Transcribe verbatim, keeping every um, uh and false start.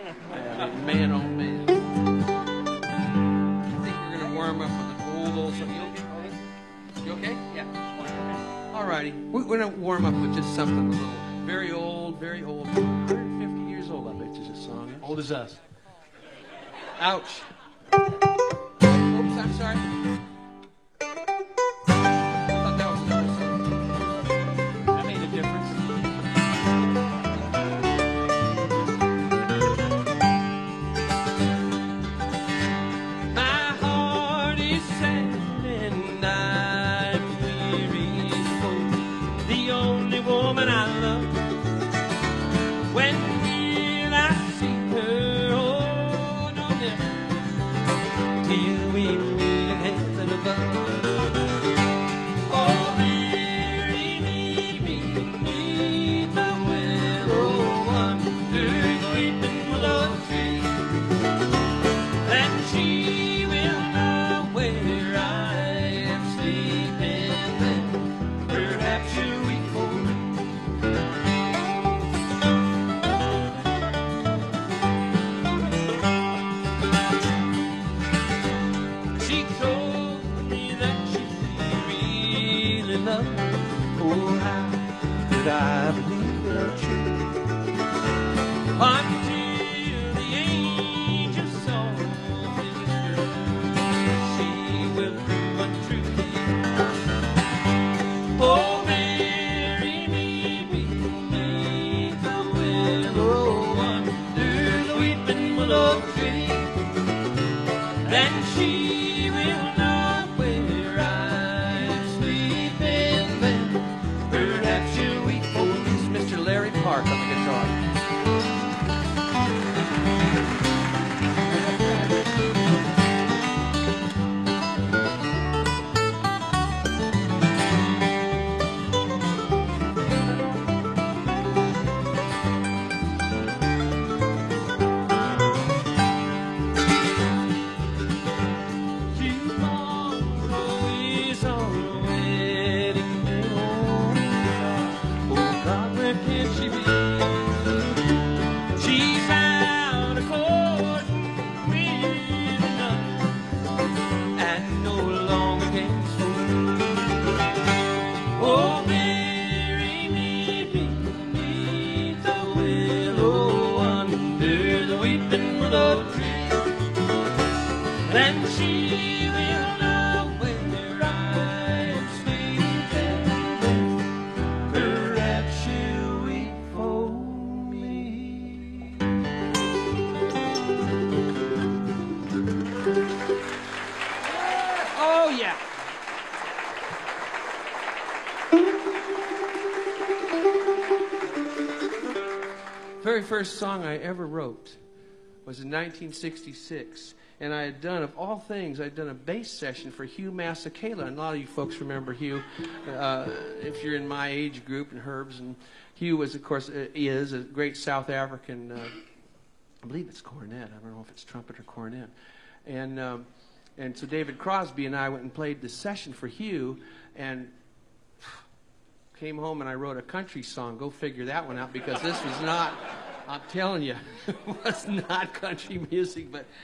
I mean, man, oh man. I think we're going to warm up with an old, old song. You okay? You okay? Yeah. All righty. We're going to warm up with just something a little very old, very old. one hundred fifty years old, I bet you this song is. Old as us. Ouch. Oops, I'm sorry. I thought that was another song. That made a difference. My heart is sad and I'm weary for the only woman I love. When will I see her? Oh, no, never. Till we meet in heaven above. Oh, Mary, meet me beneath the willow under the weeping willow tree. And she will know where I am sleeping. Then perhaps she'll weep for me. She told me that she really loved me. Oh, how could I believe that true? Until the angel saw this girl, she will prove untrue. Oh, Mary, meet me beneath the willow under the weeping willow tree. Then she will know where I'm sleeping. Then perhaps she'll weep for me. This is Mister Larry Park on the guitar. Tomorrow is our wedding day. Oh, God, where can she be? She's out of court with another, and no longer gains food. Oh, Mary, meet me beneath the willow under the weeping willow tree. Then she will know where I'm sleeping. Perhaps she'll weep for me. Oh, yeah. Very first song I ever wrote was in nineteen sixty-six. And I had done, of all things, I'd done a bass session for Hugh Masekela. And a lot of you folks remember Hugh, uh, if you're in my age group, and Herb's. And Hugh was, of course, uh, is a great South African, uh, I believe it's cornet. I don't know if it's trumpet or cornet. And um, and so David Crosby and I went and played this session for Hugh, and came home and I wrote a country song. Go figure that one out, because this was not, I'm telling you, it was not country music, but